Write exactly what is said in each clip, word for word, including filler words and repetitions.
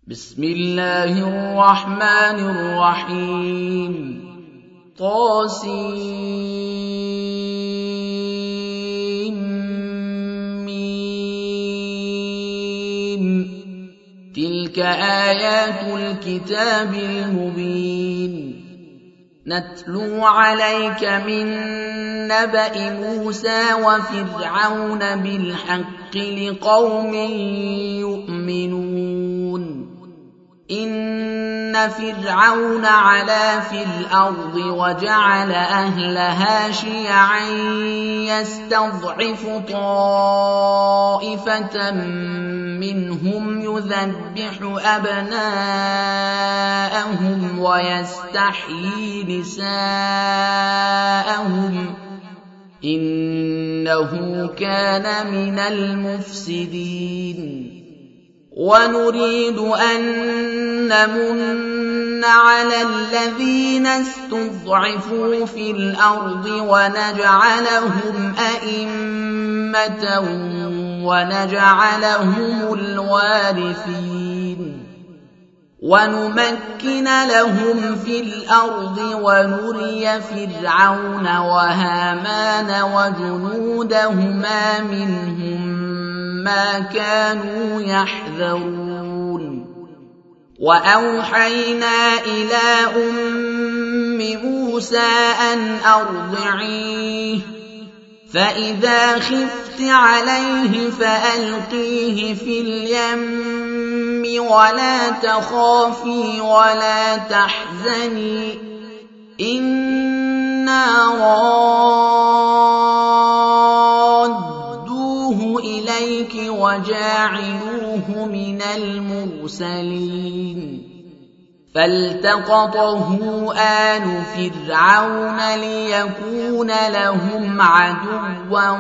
بسم الله الرحمن الرحيم طاسيم ميم تلك آيات الكتاب المبين نتلو عليك من نبأ موسى وفرعون بالحق لقوم يؤمنون إن فرعون علا في الأرض وجعل أهلها شيعا يستضعف طائفة منهم يذبح أبناءهم ويستحيي نساءهم إنه كان من المفسدين ونريد أن نمن على الذين استضعفوا في الأرض ونجعلهم أئمة ونجعلهم الوارثين ونمكن لهم في الأرض ونري فرعون وهامان وجنودهما منهم ما كانوا يحذرون وأوحينا إلى أم موسى أن أرضعيه فإذا خفت عليه فألقيه في اليم ولا تخافي ولا تحزني إنا رادوه إليك وجاعلوه من المرسلين فالتقطه آل فرعون ليكون لهم عدوا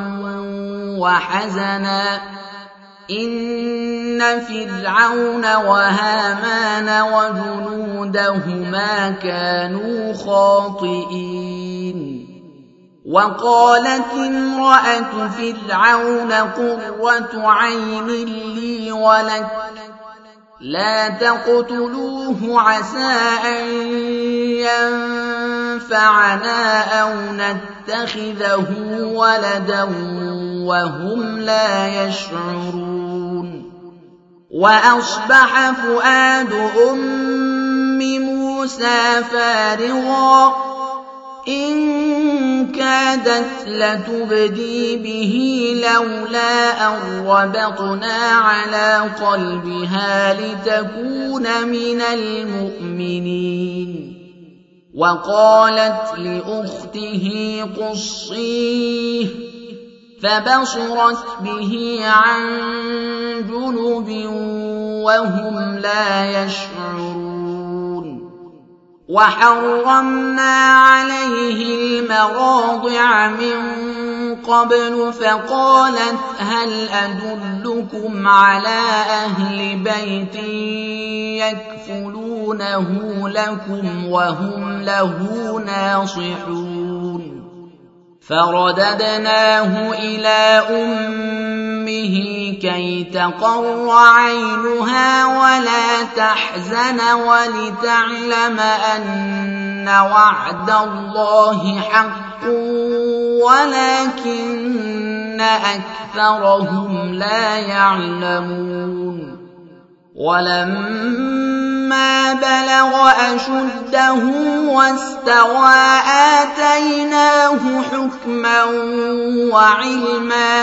وحزنا إن فرعون وهامان وجنودهما كانوا خاطئين وقالت امرأة فرعون قرة عين لي ولك لا تقتلوه عسى أن ينفعنا أو نتخذه ولدا وهم لا يشعرون وأصبح فؤاد أم موسى فارغا إن كادت لتبدي به لولا أن ربطنا على قلبها لتكون من المؤمنين وقالت لأخته قصيه فبصرت به عن جنب وهم لا يشعرون وحرمنا عليه المراضع من قبل فقالت هل أدلكم على أهل بيت يكفلونه لكم وهم له ناصحون فرددناه إلى أمه كي تقر عينها ولا تحزن ولتعلم أن وعد الله حق ولكن أكثرهم لا يعلمون ولما بلغ أشده واستوى آتيناه حكما وعلما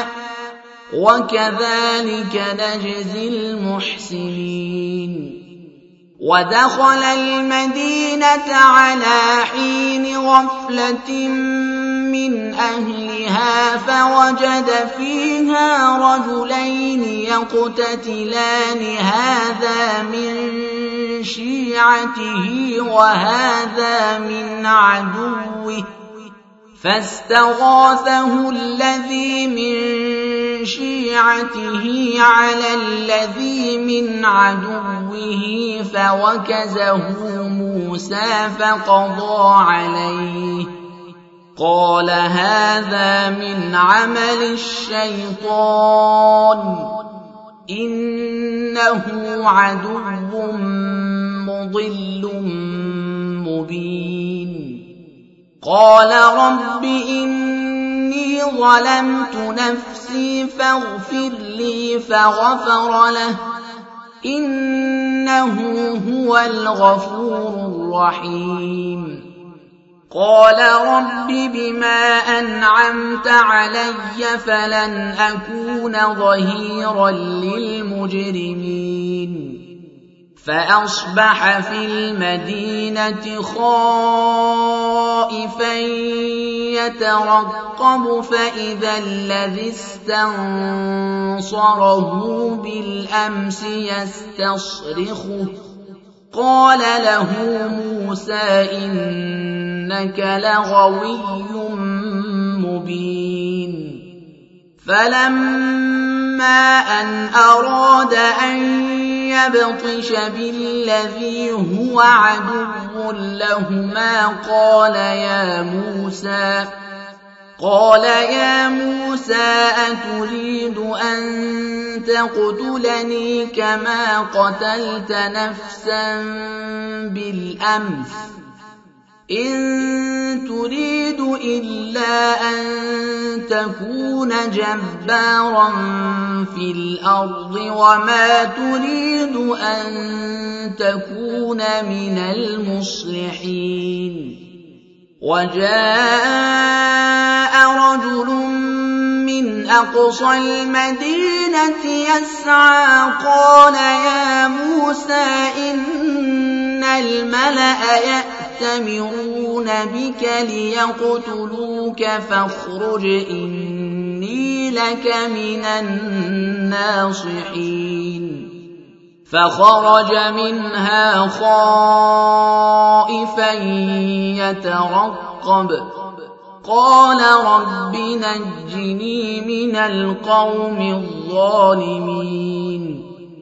وكذلك نجزي المحسنين ودخل المدينة على حين غفلة من أهلها فوجد فيها رجلين يقتتلان هذا من شيعته وهذا من عدوه فاستغاثه الذي من شيعته على الذي من عدوه فوكزه موسى فقضى عليه قال هذا من عمل الشيطان إنه عدو مضل مبين قال رب إني ظلمت نفسي فاغفر لي فغفر له إنه هو الغفور الرحيم قال رب بما أنعمت علي فلن أكون ظهيرا للمجرمين فأصبح في المدينة خائفا يترقب فإذا الذي استنصره بالأمس يستصرخه قال له موسى إنك لغوي مبين فلما أن أراد أن يبطش بالذي هو عدو لهما قال يا موسى قال يا موسى أتريد أن تقتلني كما قتلت نفسا بالأمس إن تريد إلا أن تكون جبارا في الأرض وما تريد أن تكون من المصلحين وجاء رجل من أقصى المدينة يسعى قال يا موسى إن الملأ يأتمرون بك ليقتلوك فاخرج إني لك من الناصحين فخرج منها خائفا يترقب قال رب نجني من القوم الظالمين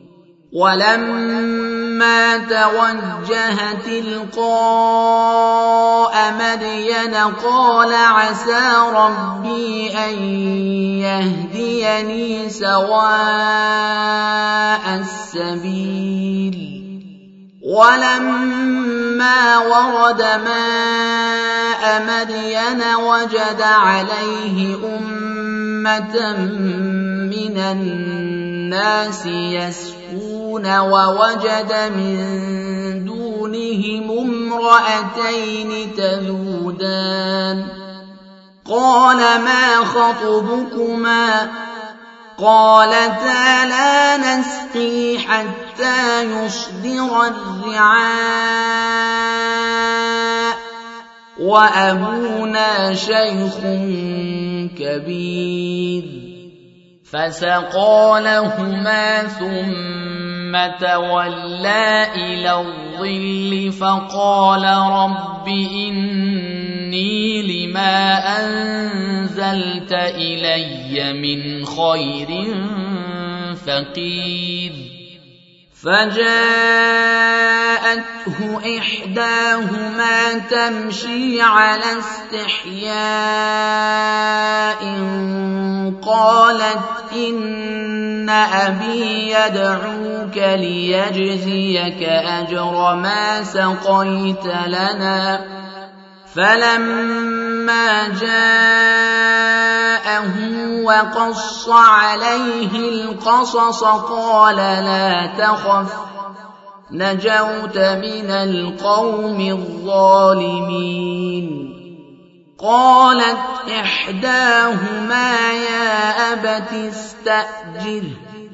ولما توجه تلقاء مدين قال عسى ربي أن يهديني سواء السبيل ولما ورد ماء مدين وجد عليه أمة من الناس يسقون ووجد من دونهم امرأتين تذودان قال ما خطبكما قالتا لا نسقي حتى يصدر الرعاء وأبونا شيخ كبير فسقى لهما ثم تولى إلى الظل فقال رب إني لما أنزلت إلي من خير فقير فجاءته إحداهما تمشي على استحياء قالت إن أبي يدعوك ليجزيك أجر ما سقيت لنا فلما جاءه وقص عليه القصص قال لا تخف نجوت من القوم الظالمين قالت إحداهما يا أبت استأجره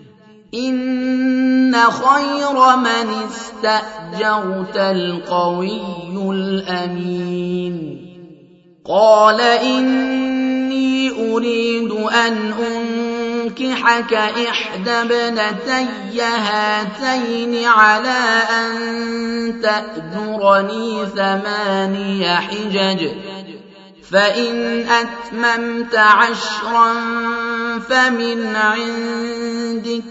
إن خير من استأجرت القوي الأمين قال إني أريد أن أنكحك إحدى ابنتي هاتين على أن تأجرني ثماني حجج فإن أتممت عشرا فمن عندك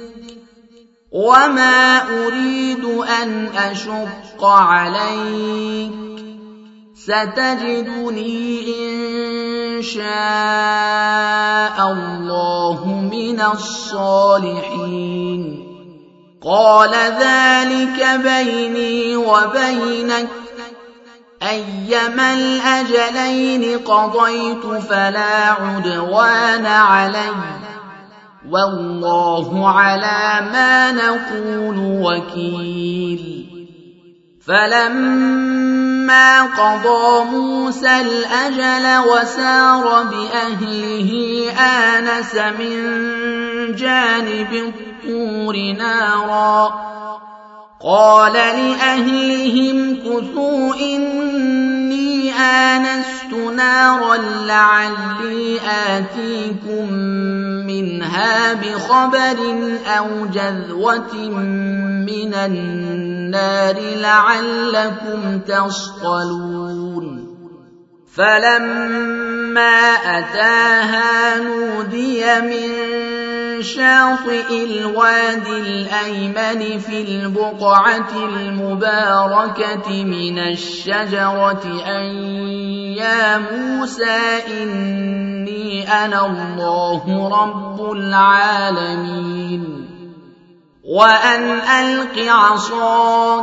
وما أريد أن أشق عليك ستجدني إن شاء الله من الصالحين قال ذلك بيني وبينك أيما الأجلين قضيت فلا عدوان علي والله على ما نقول وكيل فلما قضى موسى الأجل وسار بأهله آنس من جانب الطور نارا قال لأهلهم كثوا إني آنست نارا لعلي آتيكم منها بخبر أو جذوة من النار لعلكم تصطلون فلما أتاها نودي من شاطئ الوادي الأيمن في البقعة المباركة من الشجرة أن يا موسى إني أنا الله رب العالمين وأن ألق عصاك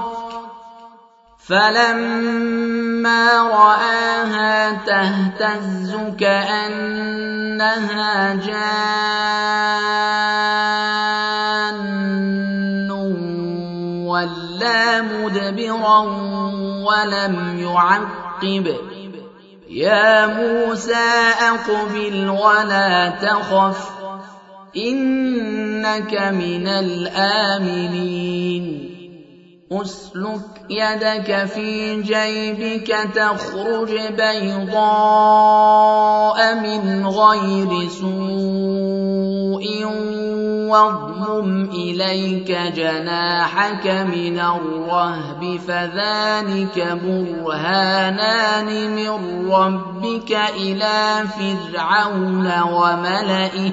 فلما رآها تهتز كأنها جان ولا مدبرا ولم يعقب يا موسى أقبل ولا تخف إنك من الآمنين أسلك يدك في جيبك تخرج بيضاء من غير سوء واضمم إليك جناحك من الرهب فذلك برهانان من ربك إلى فرعون وملئه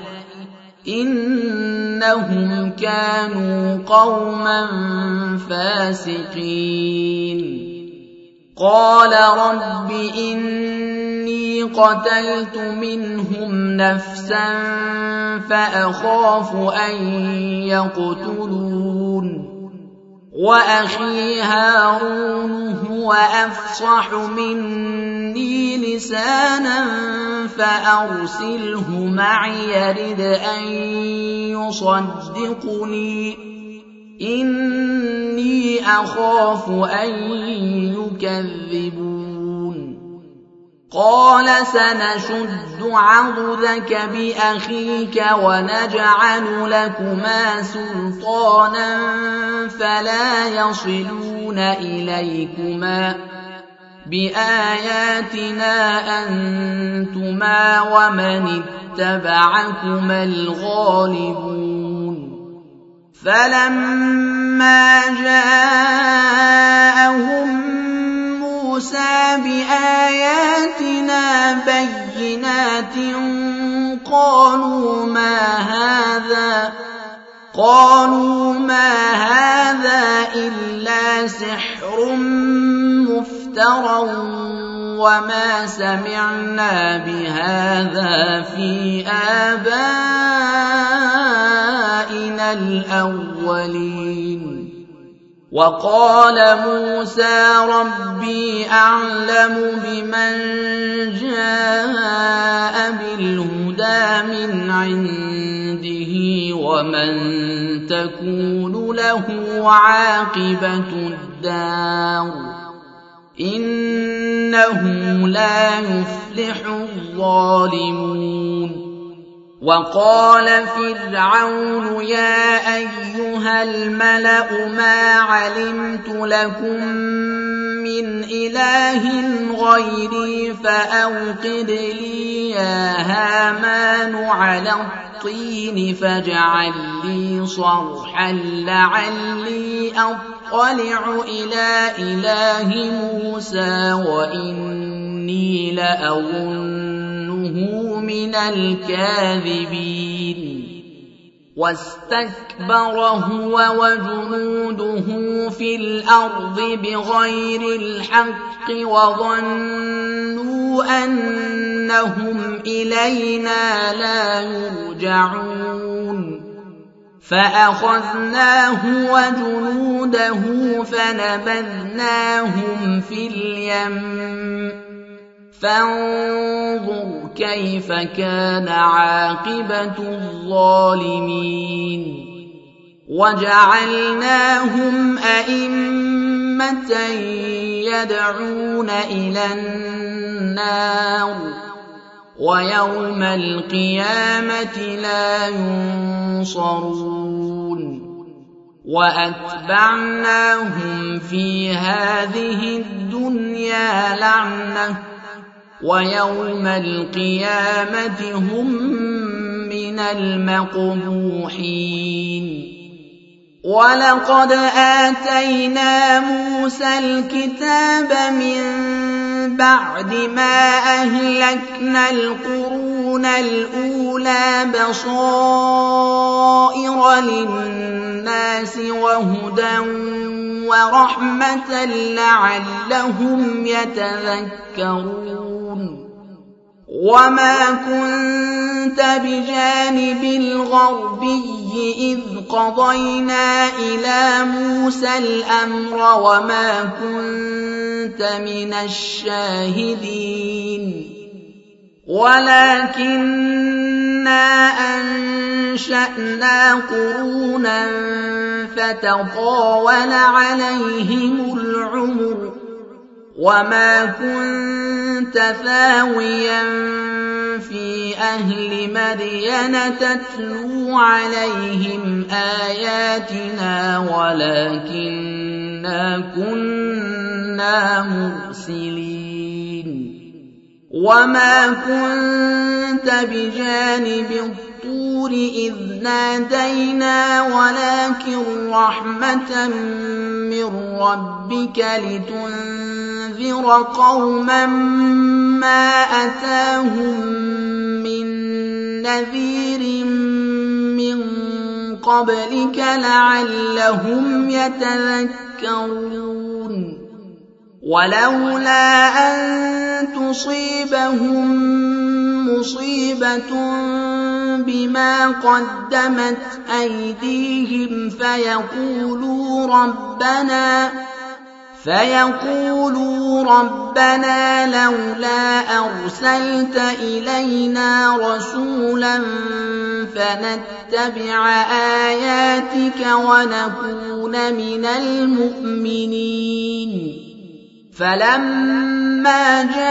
إنهم كانوا قوما فاسقين قال رب إني قتلت منهم نفسا فأخاف أن يقتلون وأخي هارون هو أفصح مني لسانا فأرسله معي يرد أن يصدقني إني أخاف أن يكذبون قال سنشد عضدك بأخيك ونجعل لكما سلطانا فلا يصلون إليكما بآياتنا أنتما ومن اتبعكما الغالبون فلما جاءهم موسى بآياتنا بينات قالوا ما هذا قالوا ما هذا إلا سحر مفترى وما سمعنا بهذا في آبائنا الأولين وقال موسى ربي أعلم بمن جاء بالهدى من عنده ومن تكون له عاقبة الدار إنه لا يفلح الظالمون وقال فرعون يا أيها الملأ ما علمت لكم من إله غيري فأوقد لي يا هامان على الطين فاجعل لي صرحا لعلي أطلع إلى إله موسى وإني لأظنه من الكاذبين واستكبر هو وجنوده في الأرض بغير الحق وظنوا أنهم إلينا لا يرجعون فأخذناه وجنوده فنبذناهم في اليم فانظر كيف كان عاقبة الظالمين وجعلناهم أئمة يدعون إلى النار ويوم القيامة لا ينصرون وأتبعناهم في هذه الدنيا لعنة ويوم القيامة هم من المقبوحين ولقد آتينا موسى الكتاب من بعد ما أهلكنا القرون الأولى بصائر للناس وهدى ورحمة لعلهم يتذكرون وما كنت بجانب الغربي إذ قضينا إلى موسى الأمر وما كنت من الشاهدين ولكننا أنشأنا قرونا فتطاول عليهم العمر وما كنت ثاويا في أهل مدين تتلو عليهم آياتنا ولكننا كنا مرسلين وما كنت بجانب الطور إذ نادينا ولكن رحمة من ربك لتنذر قوما ما أتاهم من نذير من قبلك لعلهم يتذكرون ولولا أن تصيبهم مصيبة بما قدمت أيديهم فيقولوا ربنا فيقولوا ربنا لولا أرسلت إلينا رسولا فنتبع آياتك ونكون من المؤمنين فلما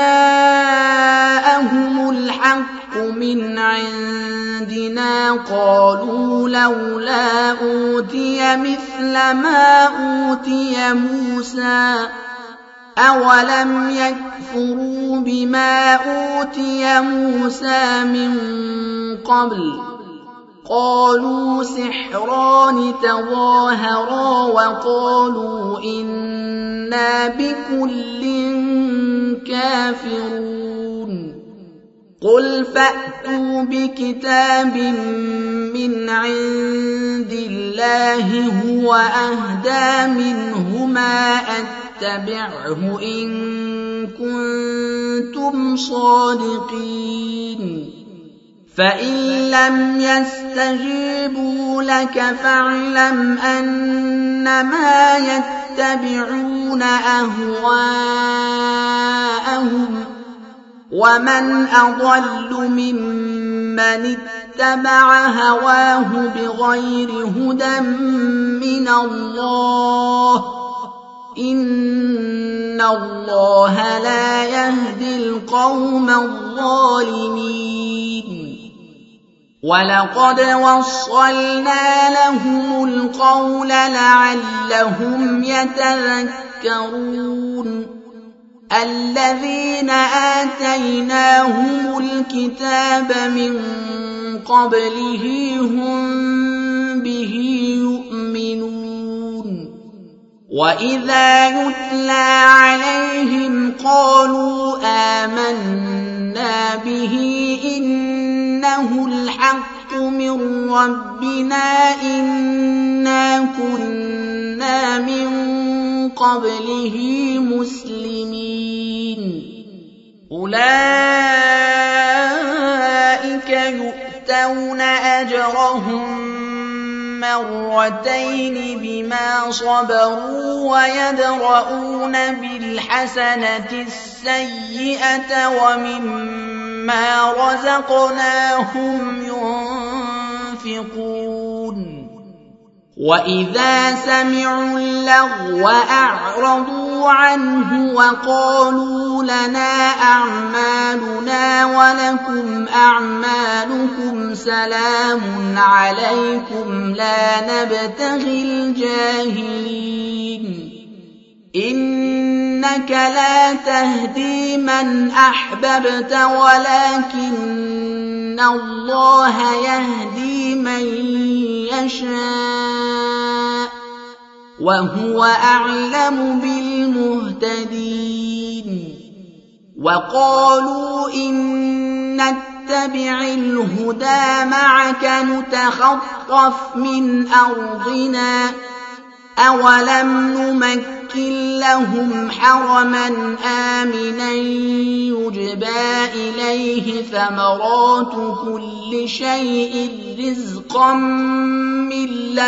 جاءهم الحق من عندنا قالوا لولا أوتي مثل ما أوتي موسى أولم يكفروا بما أوتي موسى من قبل قالوا سحران تظاهرا وقالوا إنا بكل كافرون قل فأتوا بكتاب من عند الله هو أهدى منهما أتبعه إن كنتم صادقين فإن لم يستجيبوا لك فاعلم أنما يتبعون أهواءهم ومن أضل ممن اتبع هواه بغير هدى من الله إن الله لا يهدي القوم الظالمين ولقد وصلنا لهم القول لعلهم يتذكرون الذين آتيناهم الكتاب من قبله هم به يؤمنون وإذا يتلى عليهم قالوا آمنا به إنه الحق من ربنا إنا كنا من قبله مسلمين أولئك يؤتون أجرهم مرتين بما صبروا ويدرؤون بالحسنة السيئة ومما رزقناهم ينفقون وإذا سمعوا اللغو أعرضوا عنه وقالوا لنا أعمالنا ولكم أعمالكم سلام عليكم لا نبتغي الجاهلين إنك لا تهدي من أحببت ولكن الله يهدي من يشاء وهو أعلم بالمهتدين وقالوا إن نتبع الهدى معك نتخطف من أرضنا أولم نمكن لهم حرما آمنا يجبى إليه ثمرات كل شيء رزقا من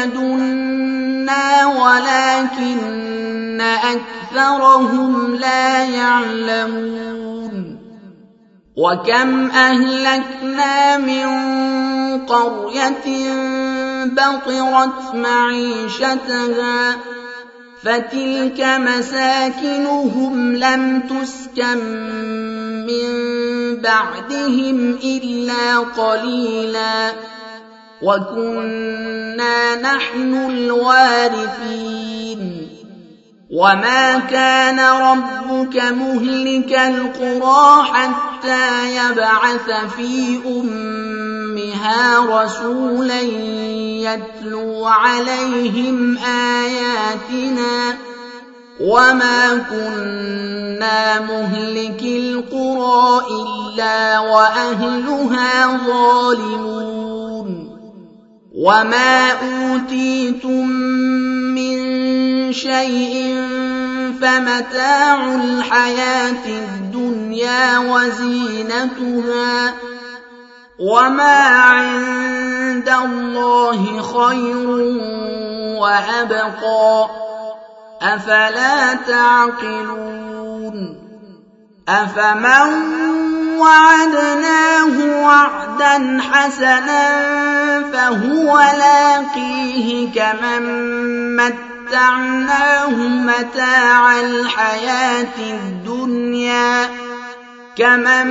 لدنا ولكن أكثرهم لا يعلمون وكم أهلكنا من قرية بطرت معيشتها فتلك مساكنهم لم تسكن من بعدهم إلا قليلا وكنا نحن الوارثين وما كان ربك مهلك القرى حتى يبعث في أمها رسولا يتلو عليهم آياتنا وما كنا مهلك القرى إلا وأهلها ظالمون وما أوتيتم من شيء فمتاع الحياة الدنيا وزينتها وما عند الله خير وأبقى أفلا تعقلون أفمن وعدناه وعدا حسنا فهو لاقيه كمن متعناه متاع الحياة الدنيا كمن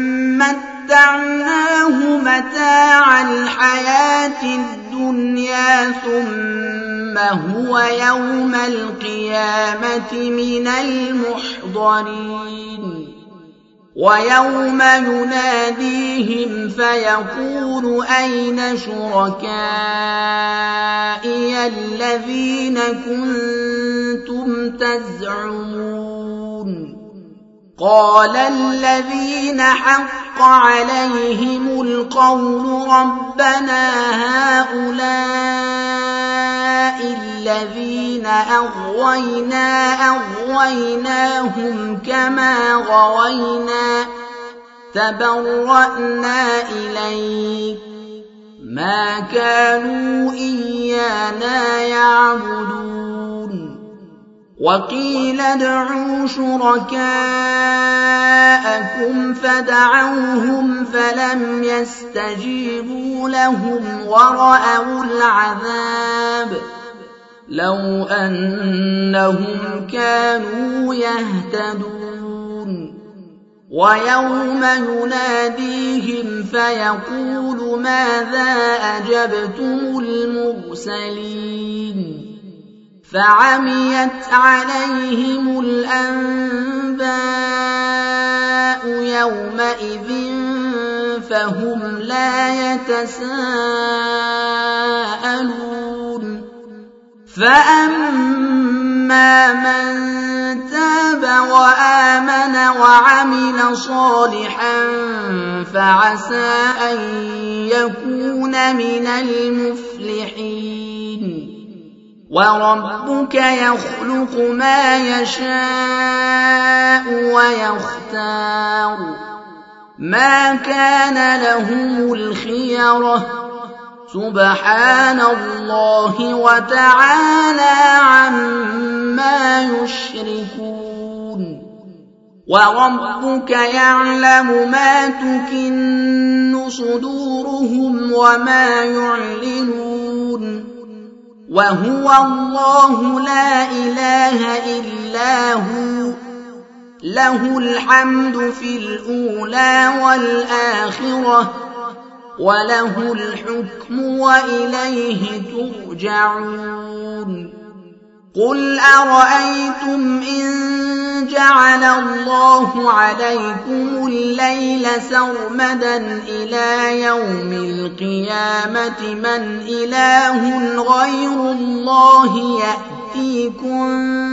متعناه متاع الحياة الدنيا ثم هو يوم القيامة من المحضرين ويوم يناديهم فيقول أين شركائي الذين كنتم تزعمون قال الذين حق عليهم القول ربنا هؤلاء الذين أغوينا أغويناهم كما غوينا تبرأنا إليك ما كانوا إيانا يعبدون وقيل ادعوا شركاءكم فدعوهم فلم يستجيبوا لهم ورأوا العذاب لو أنهم كانوا يهتدون ويوم يناديهم فيقول ماذا أجبتم المرسلين فعميت عليهم الأنباء يومئذ فهم لا يتساءلون فأما من تاب تاب وآمن وعمل صالحا فعسى أن يكون من المفلحين وربك يخلق ما يشاء ويختار ما كان لهم الخيرة سبحان الله وتعالى عما يشركون وربك يعلم ما تكن صدورهم وما يعلنون وهو الله لا إله إلا هو له الحمد في الأولى والآخرة وله الحكم وإليه ترجعون قل أرأيتم إن جعل الله عليكم الليل سرمدا إلى يوم القيامة من إله غير الله يأتيكم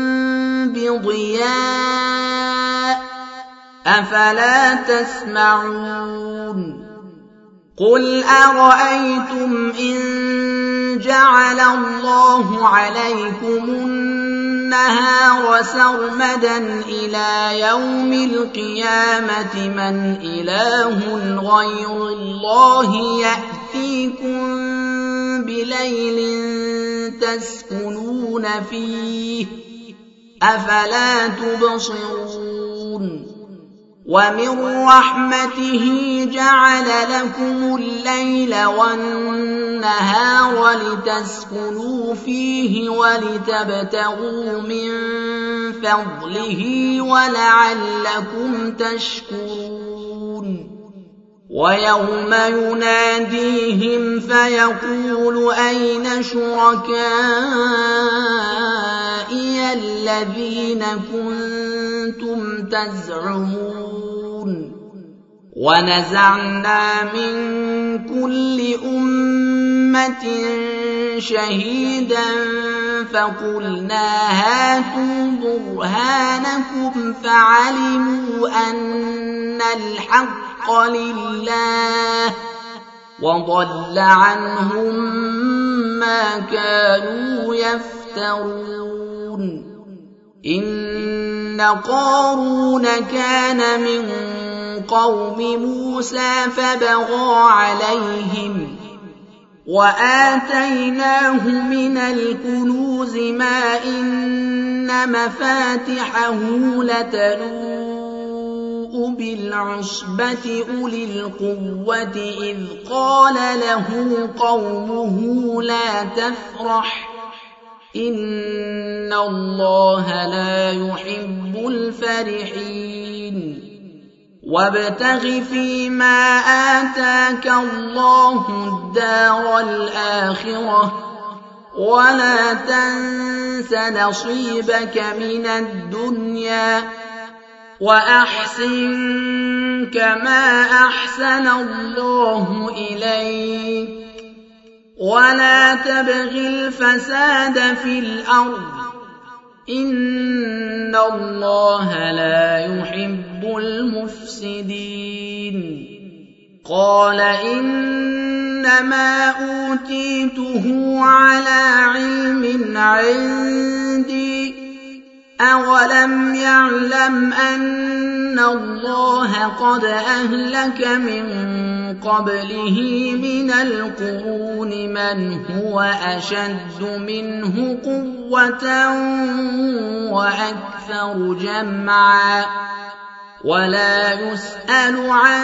بضياء أفلا تسمعون قل أرأيتم إن جعل الله عليكم النهار سرمدا إلى يوم القيامة من إله غير الله يأتيكم بليل تسكنون فيه أفلا تبصرون ومن رحمته جعل لكم الليل والنهار لتسكنوا فيه ولتبتغوا من فضله ولعلكم تشكرون ويوم يناديهم فيقول أين شركائي الذين كنتم تزعمون ونزعنا من كل أمة شهيدا فقلنا هاتوا برهانكم فعلموا أن الحق لله وضل عنهم ما كانوا يفترون إن قارون كان من قوم موسى فبغى عليهم وآتيناه من الكنوز ما إن مفاتحه لتنوء بالعصبة أولي القوة إذ قال له قومه لا تفرح إن الله لا يحب الفرحين وابتغ فيما آتاك الله الدار الآخرة ولا تنس نصيبك من الدنيا وأحسن كما أحسن الله إليك ولا تبغ الفساد في الأرض إن الله لا يحب المفسدين قال إنما أوتيته على علم عندي أولم يعلم أن الله قد أهلك من قبله من القرون من هو أشد منه قوة وأكثر جمعا ولا يسأل عن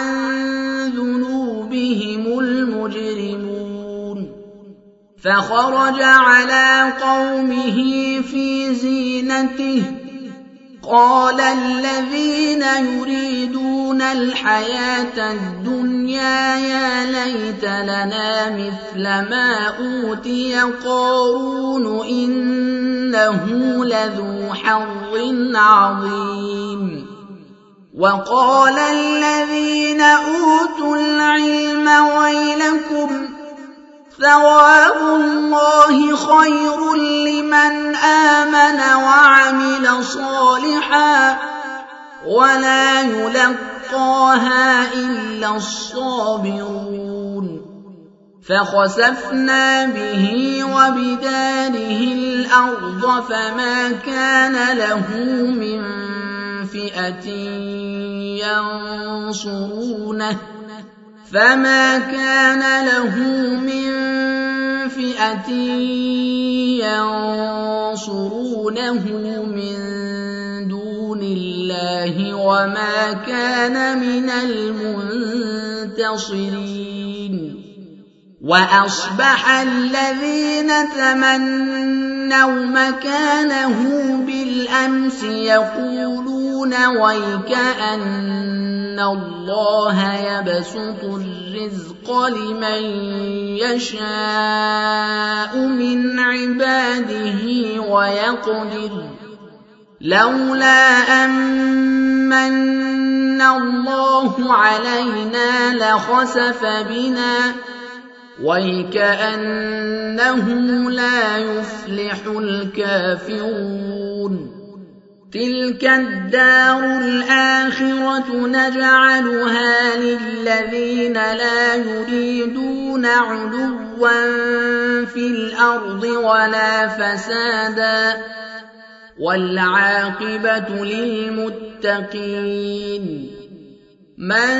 ذنوبهم المجرمون فخرج على قومه في زينته قال الذين يريدون الحياة الدنيا يا ليت لنا مثل ما أوتي قارون إنه لذو حظ عظيم وقال الذين أوتوا العلم ويلكم ثواب الله خير لمن آمن وعمل صالحا ولا يلقاها إلا الصابرون فخسفنا به وبداره الأرض فما كان له من فئة ينصرونه فما كان له من فئة ينصرونه من دون الله وما كان من المنتصرين وأصبح الذين تمنوا مكانه بالأمس يقولون ويكأن الله يبسط الرزق لمن يشاء من عباده ويقدر لولا أمن الله علينا لخسف بنا ويكأنه لا يفلح الكافرون تلك الدار الآخرة نجعلها للذين لا يريدون علوا في الأرض ولا فسادا والعاقبة للمتقين من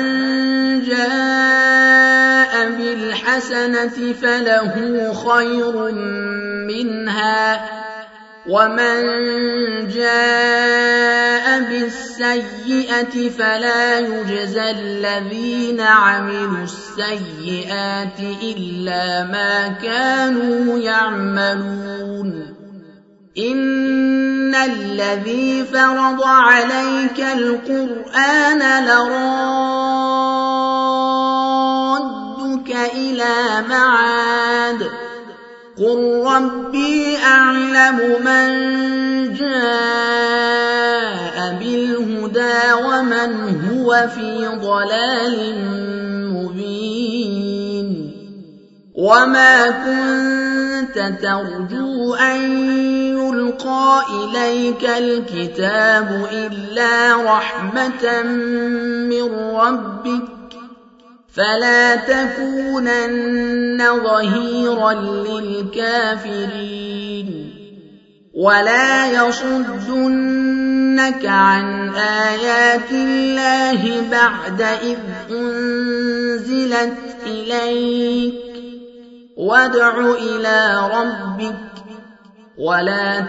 جاء بالحسنة فله خير منها ومن جاء بالسيئة فلا يجزى الذين عملوا السيئات إلا ما كانوا يعملون إن الذي فرض عليك القرآن لرادك إلى معاد قل ربي أعلم من جاء بالهدى ومن هو في ضلال مبين وما كنت ترجو أن يلقى إليك الكتاب إلا رحمة من ربك فلا تكونن ظهيرا للكافرين ولا يصدنك عن آيات الله بعد إذ أنزلت إليك وادع إلى ربك ولا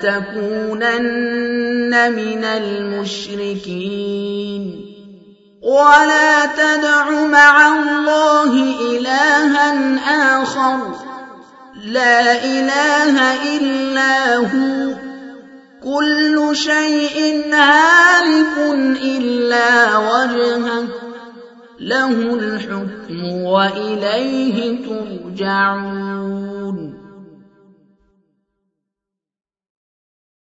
تكونن من المشركين ولا تدع مع الله إلها آخر لا إله إلا هو كل شيء هالك إلا وجهه له الحكم وإليه ترجعون